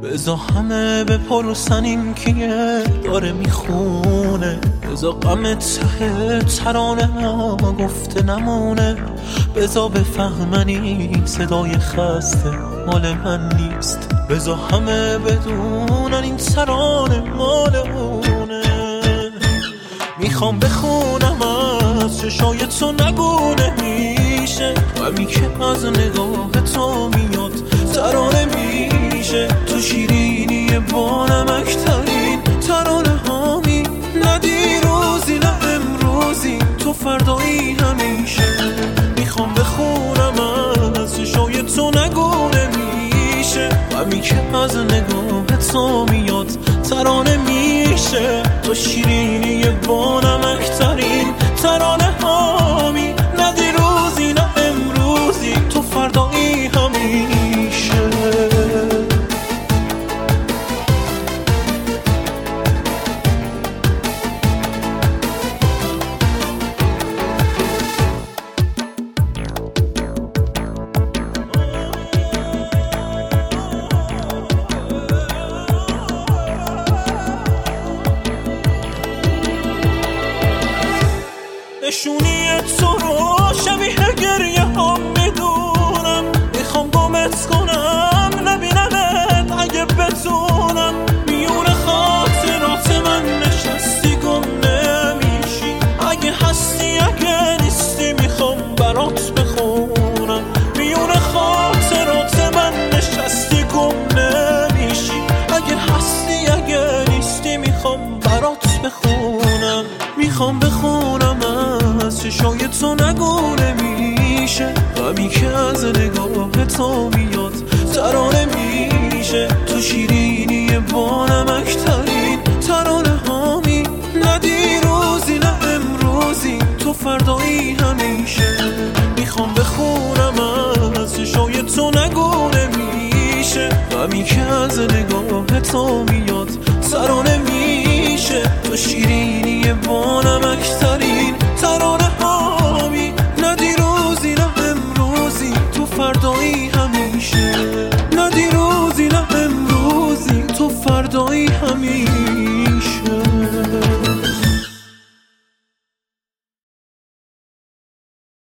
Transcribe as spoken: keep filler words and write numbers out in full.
بزا همه بپرسن این کیه داره میخونه، بزا غم ته ترانه ما گفته نمونه، بزا بفهمن این صدای خسته مال من نیست، بزا همه بدونن این ترانه مال اونه. میخوام بخونم از چشای تو نگونه میشه، غمی که از نگاه تو میاد ترانه میشه، تو شیرینی با نمکترین ترانه هامی، نه دیروزی نه امروزی تو فردایی همیشه. میخوام بخونم از چشای تو نگونه میشه، غمی که از نگاه تو میاد ترانه میشه، تو شیرینی با نمکترین ترانه هامی، نه دیروزی نه امروزی تو فردایی همیشه. نشونی تو رو شبیه گریه هم میدونم، میخوام گمت کنم نبینمت اگه بتونم، میون خاطرات من نشستی گم نمیشی، اگه هستی اگه نیستی میخوام برات بخونم، میون خاطرات من نشستی گم نمیشی، اگه هستی اگه نیستی میخوام برات بخونم. میخوام بخونم از چشای تو نگونه میشه، غمی که از نگاه تو میاد ترانه میشه، تو شیرینی با نمکترین ترانه هامی، نه دیروزی نه امروزی تو فردایی همیشه. میخوام بخونم از چشای تو نگونه میشه، غمی که از نگاه تو میاد ترانه میشه، تو شیرینی با نمکترین ترانه هامی، نه دیروزی نه امروزی تو فردایی همیشه، نه دیروزی نه امروزی تو فردایی همیشه.